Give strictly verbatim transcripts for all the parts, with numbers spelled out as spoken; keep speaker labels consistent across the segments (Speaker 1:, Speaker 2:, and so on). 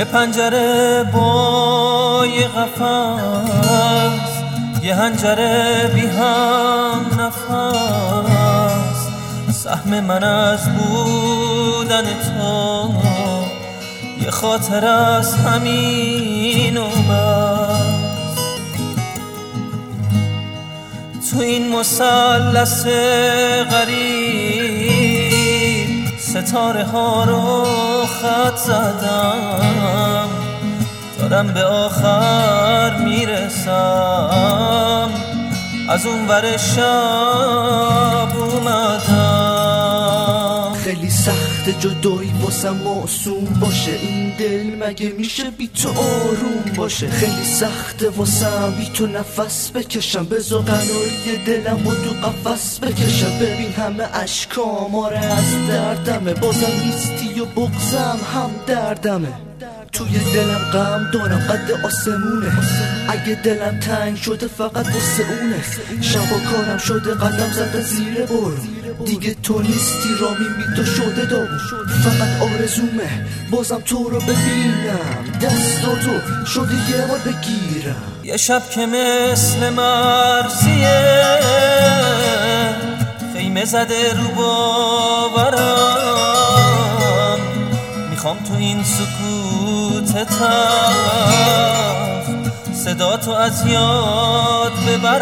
Speaker 1: یه پنجره با یه قفس، یه هنجره بی هم نفس، سهم من از بودن تو یه خاطر از همین و بس. تو این مثلث غریب ستاره ها رو خط زدم، دارم به آخر میرسم، از اون ور شب اومدم.
Speaker 2: خیلی سخت جدایی واسم معصوم باشه، این دل مگه میشه بی تو آروم باشه؟ خیلی سخته واسم بی تو نفس بکشم، بذار قراری دلم و تو قفس بکشم. ببین همه اشکام آره از دردمه، بازم نیستی و بغزم هم دردمه. توی دلم غم دارم قد آسمونه، اگه دلم تنگ شده فقط واسه اونه. شبا کارم شده قدم زده زیر بر، دیگه تو نیستی رامی تو شده دو. فقط آرزومه بازم تو رو ببینم، دستاتو شده یه بار بگیرم.
Speaker 1: یه شب که مثل مرسیه خیمه زده رو باورم، میخوام تو این سکوت تلخ صدا تو از یاد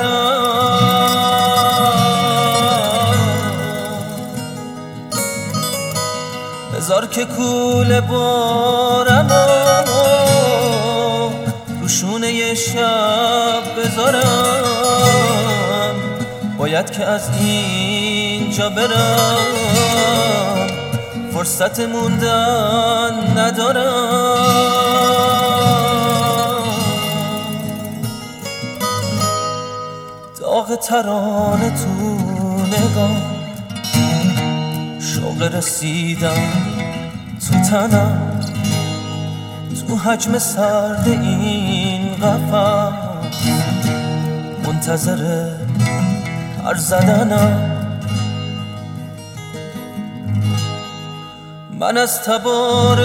Speaker 1: ببرم. بذار که کوله بارم روشونه یه شب بذارم، باید که از اینجا برم، فرصت موندن ندارم. داغ ترانه تو نگاه، شوق رسیدم تو تنم، تو حجم سرد این قفس منتظر پر زدنم. من از تبار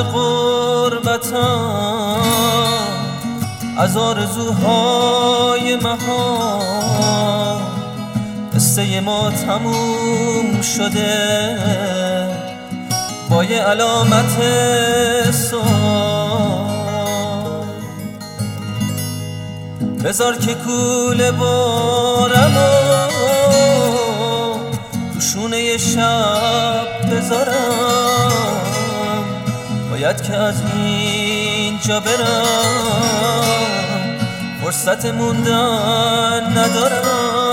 Speaker 1: غربتم، از آرزوهای مها، قصه ما تموم شده با یه علامت سوال. بذار که کوله بارم روشونه یه شب بذارم، باید که از اینجا برم، فرصت موندن ندارم.